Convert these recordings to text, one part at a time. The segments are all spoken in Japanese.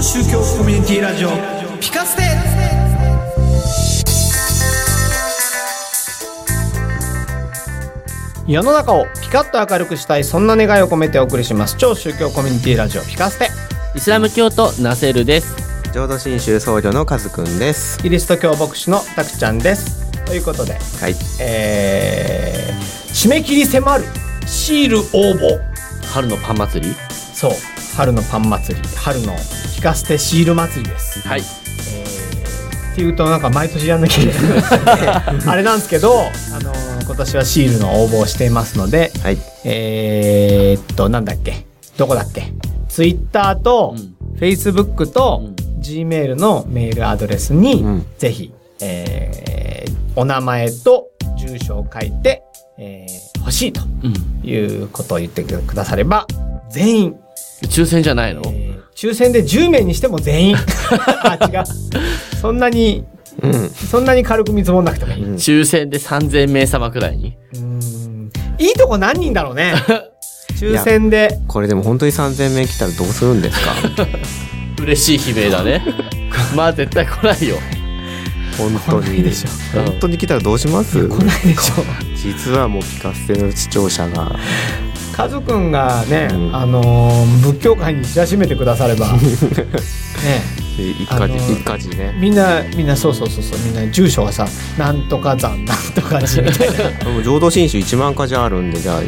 宗教コミュニティラジオピカステ。世の中をピカッと明るくしたい、そんな願いを込めてお送りします超宗教コミュニティラジオピカステ。 イスラム教徒ナセルです。 浄土真宗僧侶のカズくんです。 キリスト教牧師のタクちゃんです。ということで、 はい、 締め切り迫るシール応募。 春のパン祭り。 そう、春のパン祭り、春のピカステシール祭りです。 はい。 っていうとなんか毎年やんなきゃいけないあれなんですけど、今年はシールの応募をしていますので、 はい、 なんだっけ、どこだっけ、ツイッターと、フェイスブックと、Gmail のメールアドレスに、ぜひ、お名前と住所を書いて、欲しいということを言ってくだされば、全員抽選じゃないの？ 抽選で10名にしても全員あ、違う、そんなに軽く見積もんなくてもいい、 抽選で3000名様くらいに。 いいとこ何人だろうね抽選で。 これでも本当に3000名来たらどうするんですか嬉しい悲鳴だねまあ絶対来ないよ。 本当にでしょ。 本当に来たらどうします？ 来ないでしょ実はもうピカステの視聴者がカズくんがね、仏教界に知らしめてくださればね、 一家事ね、 みんなそうみんな住所がさ、なんとか山なんとか寺みたいなもう浄土真宗1万かじゃあるんで、じゃあ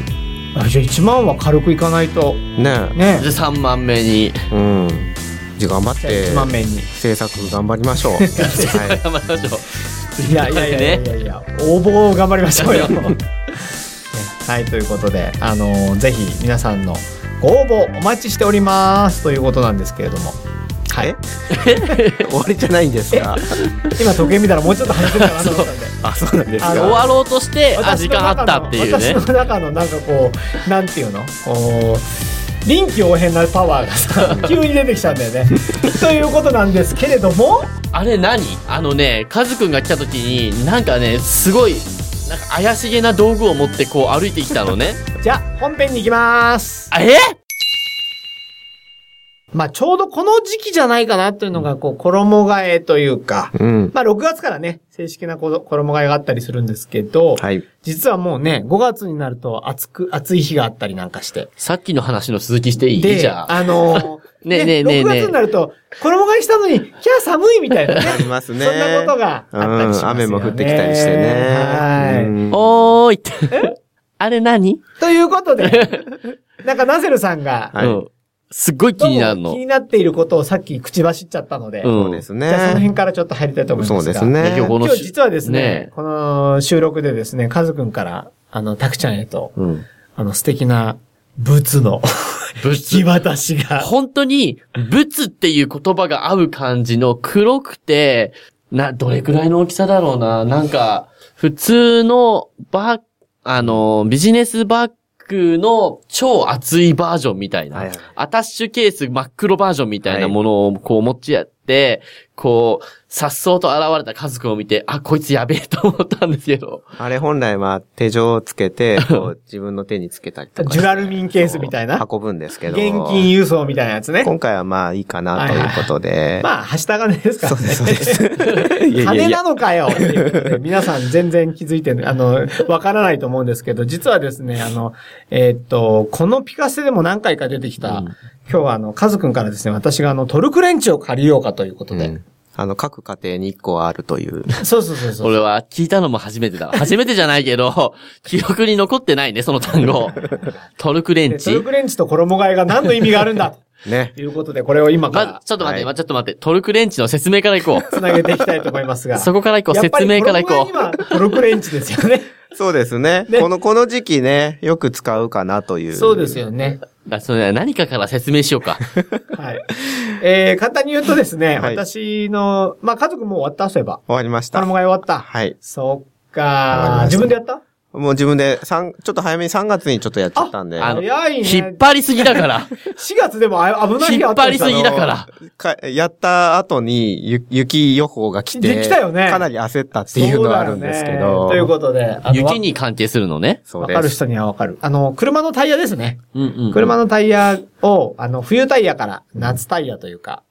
1万は軽くいかないとね。 じゃあ3万名に、 じゃあ頑張って 1万名に制作頑張りましょうはい、 頑張りましょう。 いや応募を頑張りましょうよはい、ということで、ぜひ皆さんのご応募お待ちしておりますということなんですけれども、はい、 終わりじゃないんですか今時計見たらもうちょっと話せるかなと思ったんであ、そうなんですか。 終わろうとして時間あったっていうね。 私の中のなんかこう、なんていうの、臨機応変なパワーがさ急に出てきたんだよねということなんですけれども、 あれ何？カズくんが来た時になんかね、すごいなんか怪しげな道具を持ってこう歩いてきたのねじゃあ本編に行きます。まあちょうどこの時期じゃないかなというのが、こう衣替えというか、まあ6月からね、正式な衣替えがあったりするんですけど、 はい、実はもうね、5月になると暑い日があったりなんかして。 さっきの話の続きしていい？じゃあ。 ねえ6月になると、衣替えしたのに、キャー寒いみたいなね。 ありますね。 そんなことがあったりしますよね。 雨も降ってきたりしてね。 はい。 おーいって。あれ何？ ということで、なんかナセルさんが、 すっごい気になるの。 気になっていることをさっき口走っちゃったので、 そうですね。 じゃあその辺からちょっと入りたいと思いますが。 そうですね。 今日実はですね、この収録でですね、カズくんから、タクちゃんへと、素敵な仏の引き渡しが。 本当に、仏っていう言葉が合う感じの黒くて、どれくらいの大きさだろうな。なんか、普通のビジネスバッグの超厚いバージョンみたいな、アタッシュケース真っ黒バージョンみたいなものをこう持ち合って、こう、颯爽と現れたカズくんを見て、あ、こいつやべえと思ったんですけど。 あれ本来は手錠をつけて、こう自分の手につけたりとか。 ジュラルミンケースみたいな。 運ぶんですけど。 現金輸送みたいなやつね。 今回はまあいいかなということで。 まあ、はした金ですからね。 そうです。 金なのかよっていうことで、皆さん全然気づいてわからないと思うんですけど、実はですね、このピカステでも何回か出てきた、今日はカズくんからですね、私がトルクレンチを借りようかということで。 各家庭に1個はあるという。 そう。 俺は聞いたのも初めてだ。初めてじゃないけど、記憶に残ってないね、その単語。トルクレンチ。 トルクレンチと衣替えが何の意味があるんだね。 ということで、これを今から。 ちょっと待って。トルクレンチの説明からいこう。 つなげていきたいと思いますが。 そこからいこう、説明からいこう。 今、トルクレンチですよね。 そうですね。この時期ね、よく使うかなという。 そうですよね。 何かから説明しようか。 はい。簡単に言うとですね、私の、まあ、家族も終わったそういえば。 終わりました。 衣替え終わった。 はい。 そっか。自分でやった？ もう自分で、ちょっと早めに3月にちょっとやっちゃったんで。 早いね。 引っ張りすぎだから。 4月でも危ない日あった。 引っ張りすぎだから。 やった後に雪予報が来て。 できたよね。 かなり焦ったっていうのはあるんですけど。 ということで。 雪に関係するのね。 そうです。 わかる人にはわかる。車のタイヤですね。車のタイヤを、冬タイヤから夏タイヤというか、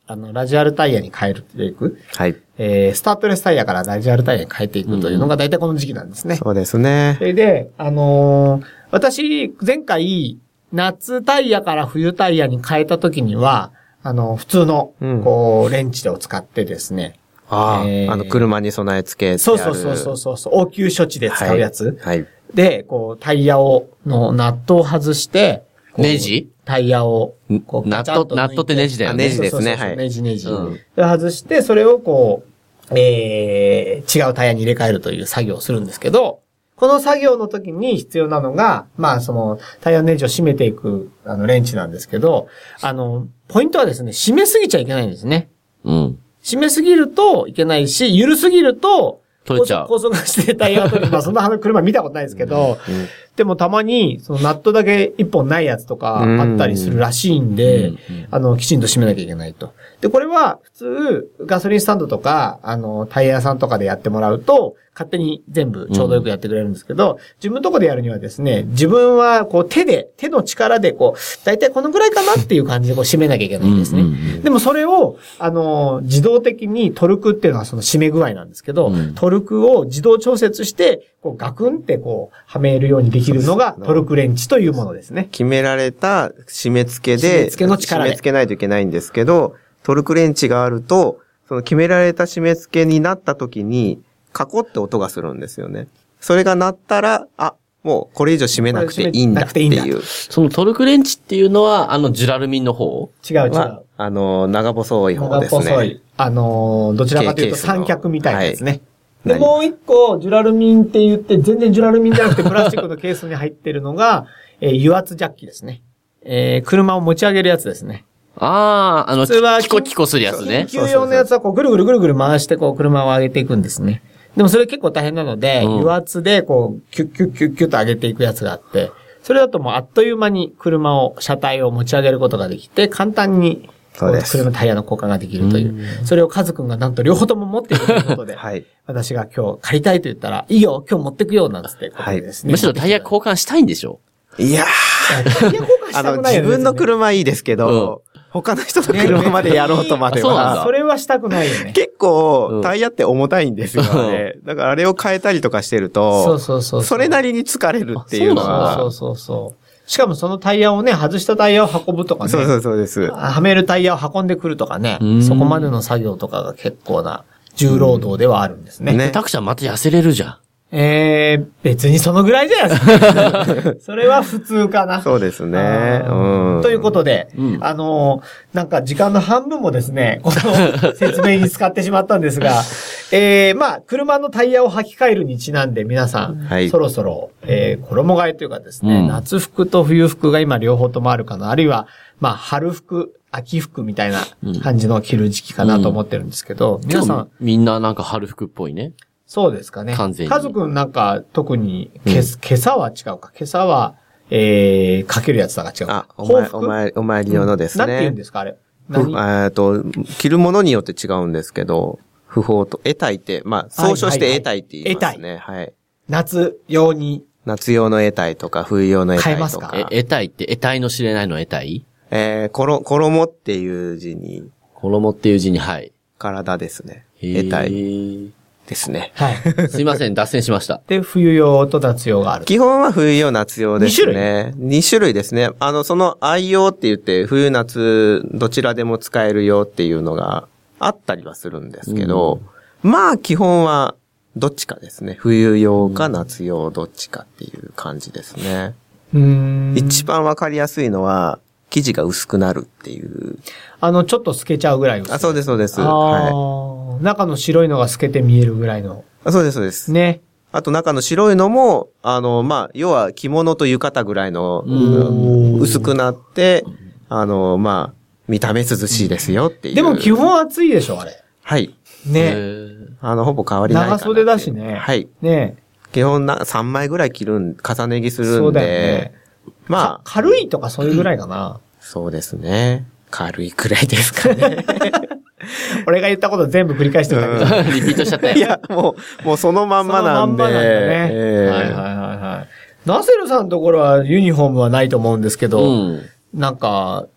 ラジアルタイヤに変えていく。 はい。 スタッドレスタイヤからラジアルタイヤに変えていくというのが大体この時期なんですね。 そうですね。 それで、私、前回、夏タイヤから冬タイヤに変えた時には、普通の、レンチを使ってですね。 車に備え付けてそう。応急処置で使うやつ。 はい。 で、タイヤのナットを外して、 ネジタイヤを、 ナットってネジだよね。 ネジですね。 はい。ネジ。で、外して、それを違うタイヤに入れ替えるという作業をするんですけど、この作業の時に必要なのが、タイヤのネジを締めていく、レンチなんですけど、ポイントはですね、締めすぎちゃいけないんですね。締めすぎるといけないし、緩すぎると、 取れちゃう。 高速してタイヤが取れて、そんな車見たことないですけど、でもたまに、ナットだけ一本ないやつとかあったりするらしいんで、きちんと締めなきゃいけないと。で、これは普通、ガソリンスタンドとか、タイヤ屋さんとかでやってもらうと、勝手に全部ちょうどよくやってくれるんですけど、自分のとこでやるにはですね、自分は手の力でだいたいこのぐらいかなっていう感じで締めなきゃいけないんですね。でもそれを、自動的にトルクっていうのはその締め具合なんですけど、トルクを自動調節して、ガクンってはめるようにできるのがトルクレンチというものですね。 決められた締め付けで、 締め付けの力で。 締め付けないといけないんですけど、トルクレンチがあると、その決められた締め付けになった時に、カコって音がするんですよね。それが鳴ったら、もうこれ以上締めなくていいんだっていう。 そのトルクレンチっていうのは、ジュラルミンの方？ 違う。 長細い方ですね。長細い。 どちらかというと三脚みたいなやつね。で、もう一個、ジュラルミンって言って、全然ジュラルミンじゃなくてプラスチックのケースに入ってるのが、油圧ジャッキですね。車を持ち上げるやつですね。 普通はキコキコするやつね。 緊急用のやつはぐるぐる回して車を上げていくんですね。でもそれ結構大変なので、油圧でキュッキュッキュッキュッと上げていくやつがあって、それだともうあっという間に車体を持ち上げることができて、簡単に車タイヤの交換ができるという。それをカズくんがなんと両方とも持っているということで、私が今日借りたいと言ったら、いいよ、今日持ってくよ、なんつってことでですね。 むしろタイヤ交換したいんでしょ？ いやタイヤ交換したくないよね。 自分の車いいですけど、他の人の車までやろうとまでは。 それはしたくないよね。 結構、タイヤって重たいんですよね。だからあれを変えたりとかしてると、それなりに疲れるっていうのは。 しかもそのタイヤをね、外したタイヤを運ぶとかね。 そうです。 はめるタイヤを運んでくるとかね。そこまでの作業とかが結構な重労働ではあるんですね。 タクちゃんまた痩せれるじゃん。 別にそのぐらいじゃないですか。それは普通かな。 そうですね。 ということで、なんか時間の半分もですね、この説明に使ってしまったんですが、車のタイヤを履き替えるにちなんで皆さん、そろそろ、衣替えというかですね、夏服と冬服が今両方ともあるかな、あるいは、春服、秋服みたいな感じの着る時期かなと思ってるんですけど、皆さん。 みんななんか春服っぽいね。 そうですかね。 完全に。 カズくんなんか特に、今朝は違うか。今朝は、かけるやつだが違うか。 お参り用のですね。 なんて言うんですかあれ。 着るものによって違うんですけど、不法と、得体って、総称して得体って言いますね。はい。 夏用に。 夏用の得体とか、冬用の得体とか。 得体って、得体の知れないの得体？ 衣っていう字に。 衣っていう字に、はい。 体ですね。得体。ですね。 はい。 すいません、脱線しました。 で、冬用と夏用がある。 基本は冬用、夏用ですね。2種類ですね。その愛用って言って、冬夏どちらでも使えるよっていうのがあったりはするんですけど、基本はどっちかですね。冬用か夏用どっちかっていう感じですね。一番わかりやすいのは、生地が薄くなるっていう。 ちょっと透けちゃうぐらい。 そうです、そうです。 はい。中の白いのが透けて見えるぐらいの。 そうです、そうです。 ね。 あと中の白いのも、要は着物と浴衣ぐらいの、薄くなって、見た目涼しいですよっていう。 でも基本暑いでしょ、あれ。 はい。 ね。 ほぼ変わりないかな。 長袖だしね。 はい。 ね。 基本3枚ぐらい重ね着するんで。 そうだよね。軽いとかそういうぐらいかな。 そうですね。軽いくらいですかね。 俺が言ったこと全部繰り返してるだけど。リピートしちゃったよ。 いや、もうそのまんまなんで。 そのまんまなんだね。はい。ナセルさんのところはユニフォームはないと思うんですけど、なんか、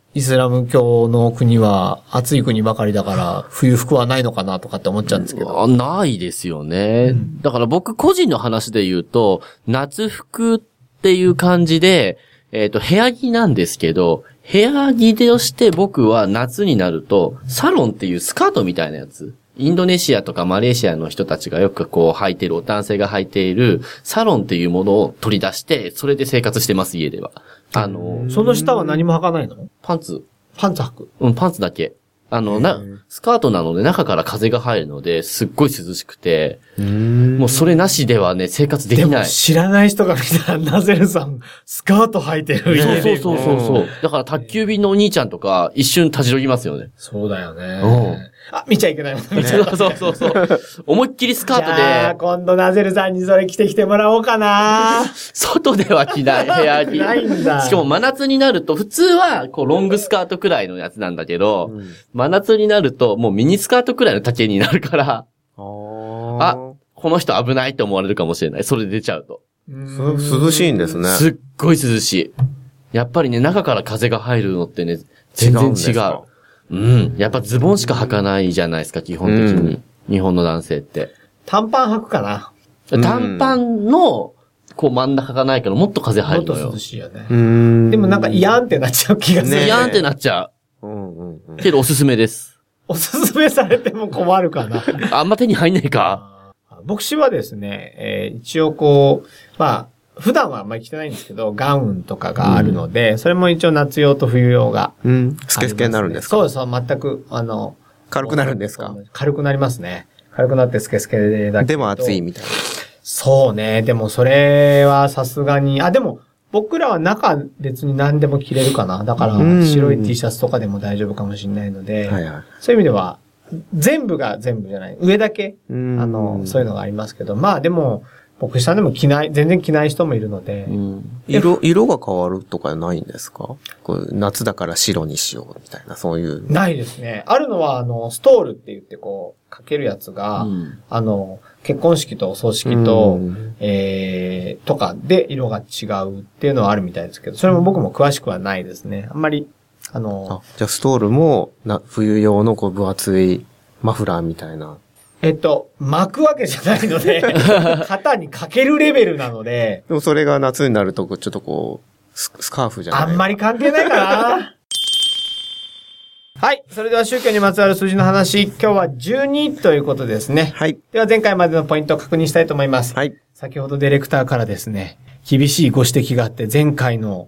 イスラム教の国は暑い国ばかりだから冬服はないのかなとかって思っちゃうんですけど。 ないですよね。だから僕個人の話で言うと、夏服っていう感じで、部屋着なんですけど、部屋着として僕は夏になると、サロンっていうスカートみたいなやつ。インドネシアとかマレーシアの人たちがよくこう履いてる、男性が履いているサロンっていうものを取り出して、それで生活してます、家では。 その下は何も履かないの？ パンツ履く？ パンツだけ。スカートなので中から風が入るので、すっごい涼しくて、もうそれなしではね、生活できない。でも知らない人が見たら、ナゼルさん、スカート履いてる家で。 そう。だから宅急便のお兄ちゃんとか、一瞬立ち退きますよね。 そうだよね。見ちゃいけないもんね。 そう。思いっきりスカートで。 じゃあ、今度ナゼルさんにそれ着てきてもらおうかな。 外では着ない、部屋着。 ないんだ。 しかも真夏になると、普通は、こう、ロングスカートくらいのやつなんだけど、真夏になると、もうミニスカートくらいの丈になるから、この人危ないって思われるかもしれない。それで出ちゃうと。 涼しいんですね。 すっごい涼しい。やっぱりね、中から風が入るのってね、全然違う。やっぱズボンしか履かないじゃないですか、基本的に。日本の男性って。 短パン履くかな。 短パンの、こう真ん中がないからもっと風入るのよ。 もっと涼しいよね。でもなんかイヤーンってなっちゃう気がする。 イヤーンってなっちゃう。けどおすすめです。 おすすめされても困るかな。 あんま手に入んないか。 牧師はですね、一応こう、普段はあんまり着てないんですけど、ガウンとかがあるので、それも一応夏用と冬用が、 スケスケになるんですか？ そう、全く、 軽くなるんですか？ 軽くなりますね。軽くなってスケスケだけど。 でも暑いみたいな。 そうね。でもそれはさすがに、でも、僕らは中別に何でも着れるかな。だから、白い T シャツとかでも大丈夫かもしれないので、そういう意味では、全部が全部じゃない。上だけ、そういうのがありますけど、でも、牧師さんでも全然着ない人もいるので。 色が変わるとかないんですか？こう夏だから白にしようみたいな、そういう。 ないですね。あるのは、ストールって言ってこう、かけるやつが、結婚式とお葬式と、とかで色が違うっていうのはあるみたいですけど、それも僕も詳しくはないですね。あんまり、 じゃあストールも、冬用のこう分厚いマフラーみたいな。 巻くわけじゃないので、肩にかけるレベルなので。 でもそれが夏になると、ちょっとこう、スカーフじゃない。 あんまり関係ないかな。はい。それでは宗教にまつわる数字の話、今日は12ということですね。 はい。 では前回までのポイントを確認したいと思います。 はい。 先ほどディレクターからですね、厳しいご指摘があって、前回の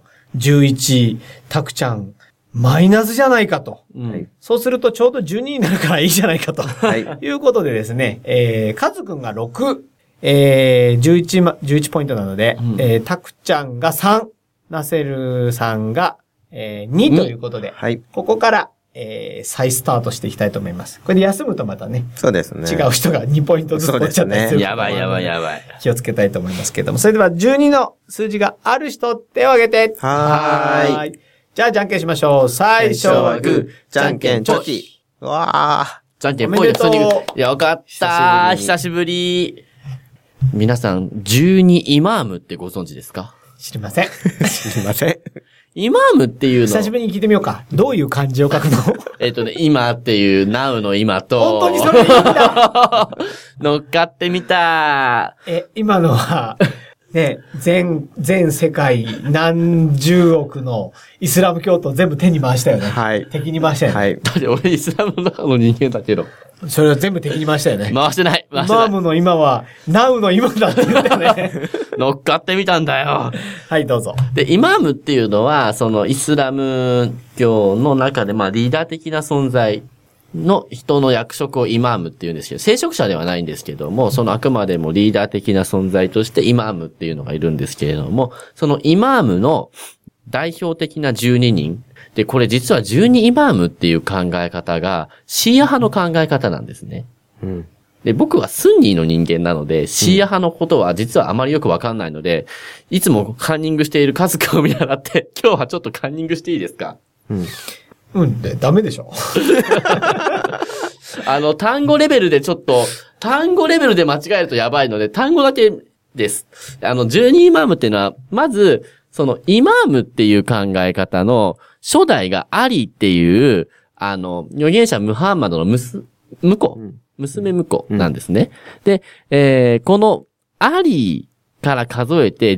11、タクちゃん、マイナスじゃないかと。そうするとちょうど12になるからいいじゃないかと。はい。いうことでですね、カズくんが6、11ポイントなので、タクちゃんが3、ナセルさんが、2ということで、はい。ここから、再スタートしていきたいと思います。これで休むとまたね。 そうですね。 違う人が2ポイントずつ取っちゃったりする。 やばい。 気をつけたいと思いますけれども。それでは12の数字がある人、手を挙げて。 はーい。 じゃあ、じゃんけんしましょう。最初はグー、 じゃんけんチョキ。わー。 じゃんけんぽいよ、普通に。よかったー。久しぶり。皆さん、12イマームってご存知ですか？ 知りません。 知りません。 イマームっていうの。 久しぶりに聞いてみようか。どういう漢字を書くの？ 今っていう、now の今と。 本当にそれでいいんだ。 乗っかってみた。 今のは、ね、全世界何十億のイスラム教徒全部手に回したよね。はい。敵に回したよね。はい。 だって俺イスラムの中の人間だけど。 それを全部敵に回したよね。 回してない。 イマームの今は、ナウの今だって言ったよね。 乗っかってみたんだよ。 はい、どうぞ。 で、イマームっていうのは、そのイスラム教の中で、リーダー的な存在の人の役職をイマームって言うんですけど、聖職者ではないんですけども、そのあくまでもリーダー的な存在としてイマームっていうのがいるんですけれども、そのイマームの代表的な12人。で、これ実は12イマームっていう考え方が、シーア派の考え方なんですね。うん。で、僕はスンニーの人間なので、シーア派のことは実はあまりよくわかんないので、いつもカンニングしているカズ君を見習って、今日はちょっとカンニングしていいですか？ うん。ダメでしょ。 単語レベルでちょっと、単語レベルで間違えるとやばいので、単語だけです。12イマームっていうのは、まず、 そのイマームっていう考え方の初代がアリっていう、預言者ムハンマドの娘婿なんですね。で、このアリから数えて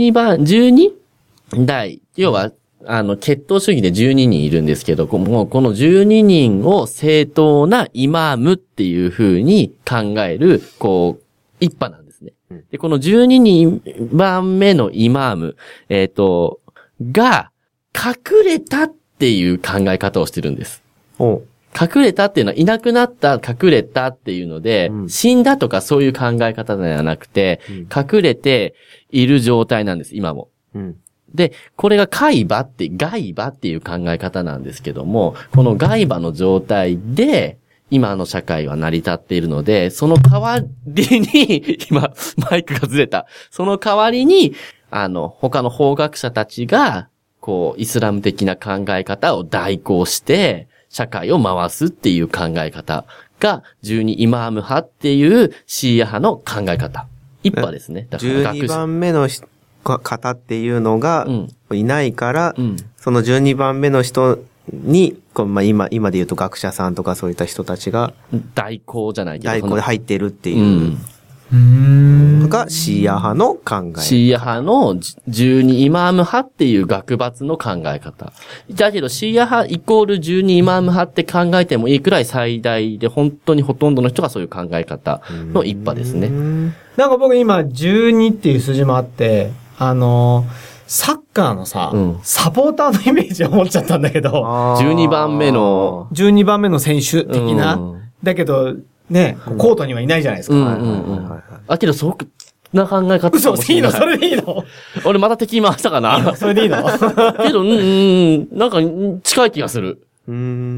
12代、要は、血統主義で12人いるんですけど、この12人を正当なイマームっていう風に考える、一派なんですね。で、この12番目のイマーム、が、隠れたっていう考え方をしてるんです。隠れたっていうのは、いなくなった隠れたっていうので、死んだとかそういう考え方ではなくて、隠れている状態なんです、今も。で、これが外場っていう考え方なんですけども、この外場の状態で、今の社会は成り立っているので、その代わりに、今、マイクがずれた。その代わりに、他の法学者たちが、イスラム的な考え方を代行して、社会を回すっていう考え方が、12イマーム派っていうシーア派の考え方。一派ですね。 だから12番目の方っていうのがいないから、その12番目の人に、今で言うと学者さんとかそういった人たちが、 代行じゃないけど。 代行で入ってるっていう。がシーア派の考え。 シーア派の12イマーム派っていう学閥の考え方。だけどシーア派イコール12イマーム派って考えてもいいくらい最大で本当にほとんどの人がそういう考え方の一派ですね。 なんか僕今12っていう数字もあって、サッカーのさ、サポーターのイメージを持っちゃったんだけど、 12番目の選手的な。だけど、ね、コートにはいないじゃないですか。 けど、そんな考え方かもしれない。 それでいいの俺また敵回したかな。 それでいいのけど、なんか近い気がする。 そう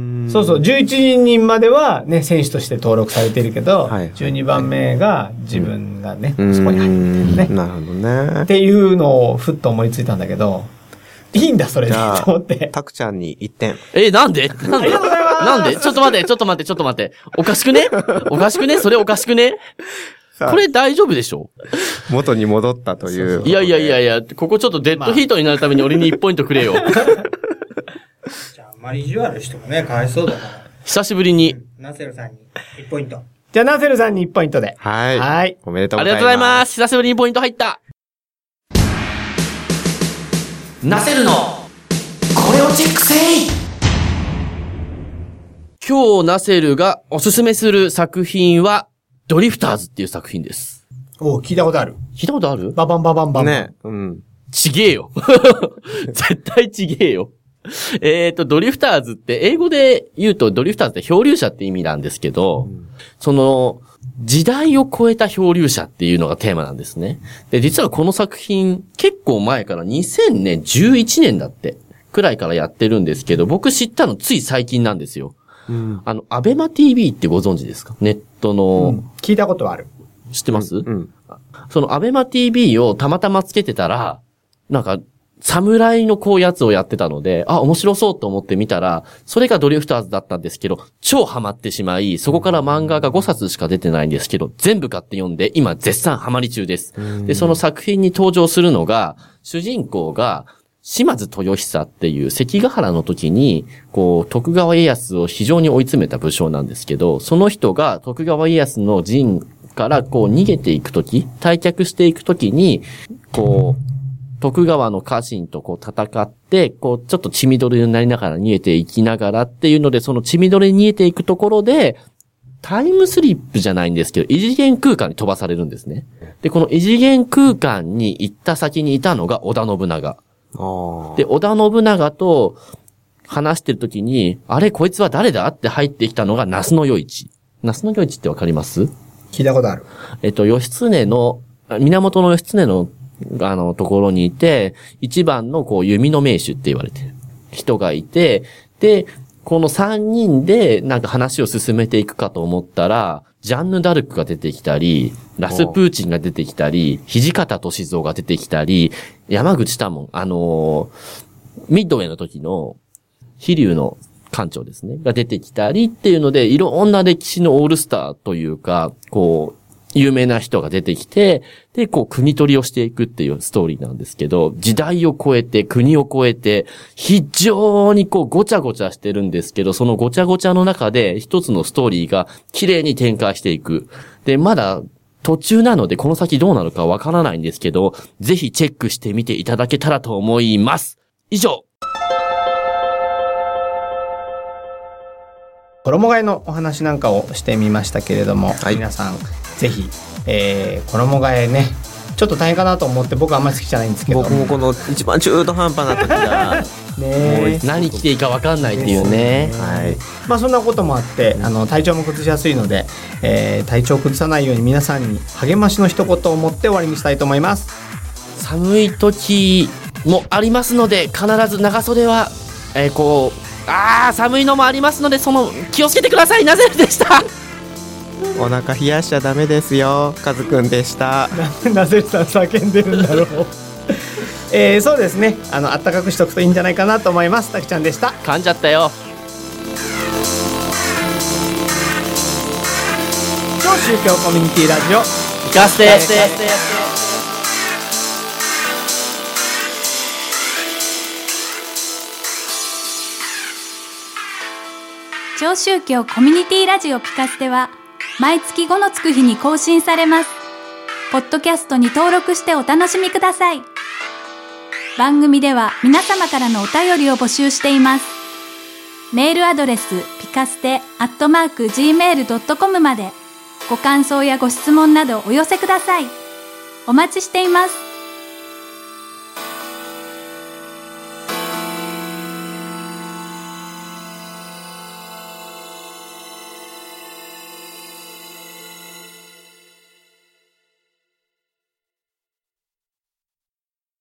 、11人まではね、選手として登録されてるけど、12番目が自分がね、そこに入ってるね。 なるほどね。 っていうのをふっと思いついたんだけど、いいんだ、それで、と思って。 タクちゃんに1点。 なんでなんでちょっと待って。おかしくねそれおかしくねこれ大丈夫でしょ元に戻ったという。 いや、ここちょっとデッドヒートになるために俺に1ポイントくれよ。 じゃあ、あんまり意地悪してもね、かわいそうだから。 久しぶりに。 ナセルさんに1ポイント。 じゃあ、ナセルさんに1ポイントで。 はい。おめでとうございます。 ありがとうございます。久しぶりにポイント入った。ナセルの、これをチェックせい！今日ナセルがおすすめする作品は、ドリフターズっていう作品です。 聞いたことある。 聞いたことある？ ババンババンバン。 ね。 ちげえよ。絶対ちげえよ。ドリフターズって英語で言うとドリフターズって漂流者って意味なんですけど、その時代を超えた漂流者っていうのがテーマなんですね。で、実はこの作品結構前から2011年だってくらいからやってるんですけど、僕知ったのつい最近なんですよ。アベマ TV ってご存知ですか？ネットの、 聞いたことある。 知ってます？そのアベマ TV をたまたまつけてたら、なんか、侍のやつをやってたので、面白そうと思って見たら、それがドリフターズだったんですけど、超ハマってしまい、そこから漫画が5冊しか出てないんですけど、全部買って読んで、今絶賛ハマり中です。で、その作品に登場するのが、主人公が、島津豊久っていう関ヶ原の時に、徳川家康を非常に追い詰めた武将なんですけど、その人が徳川家康の陣から逃げていく時、退却していく時に、徳川の家臣と戦って、ちょっと血みどろになりながら逃げていきながらっていうので、その血みどろに逃げていくところで、タイムスリップじゃないんですけど、異次元空間に飛ばされるんですね。で、この異次元空間に行った先にいたのが織田信長。で、織田信長と話してるときに、あれ、こいつは誰だって入ってきたのが那須与一。那須与一ってわかります？ 聞いたことある。 源義経のところにいて、一番の弓の名手って言われてる人がいて、で、この3人でなんか話を進めていくかと思ったら、ジャンヌ・ダルクが出てきたり、ラスプーチンが出てきたり、土方歳三が出てきたり、山口多門、ミッドウェイの時の飛龍の艦長ですね、が出てきたりっていうので、いろんな歴史のオールスターというか、 有名な人が出てきて、で、こう、国取りをしていくっていうストーリーなんですけど、時代を超えて、国を超えて、非常にこう、ごちゃごちゃしてるんですけど、そのごちゃごちゃの中で、一つのストーリーが綺麗に展開していく。で、まだ、途中なので、この先どうなるかわからないんですけど、ぜひチェックしてみていただけたらと思います。以上。 衣替えのお話なんかをしてみましたけれども、 はい、 皆さんぜひ、衣替えねちょっと大変かなと思って僕はあんまり好きじゃないんですけど、 僕もこの一番中途半端な時がね何着ていいか分かんないっていうね。 はい。 まあそんなこともあって体調も崩しやすいので、体調を崩さないように皆さんに励ましの一言を持って終わりにしたいと思います。 寒い時もありますので、必ず長袖は、寒いのもありますので、気をつけてください。ナゼルでした。 お腹冷やしちゃダメですよ。カズくんでした。 ナゼルさん叫んでるんだろう。そうですね。あったかくしとくといいんじゃないかなと思います。たくちゃんでした。 噛んじゃったよ。 超宗教コミュニティラジオ行かせて。 超宗教コミュニティラジオピカステは毎月5のつく日に更新されます。ポッドキャストに登録してお楽しみください。番組では皆様からのお便りを募集しています。メールアドレスピカステ@gmail.com までご感想やご質問などお寄せください。お待ちしています。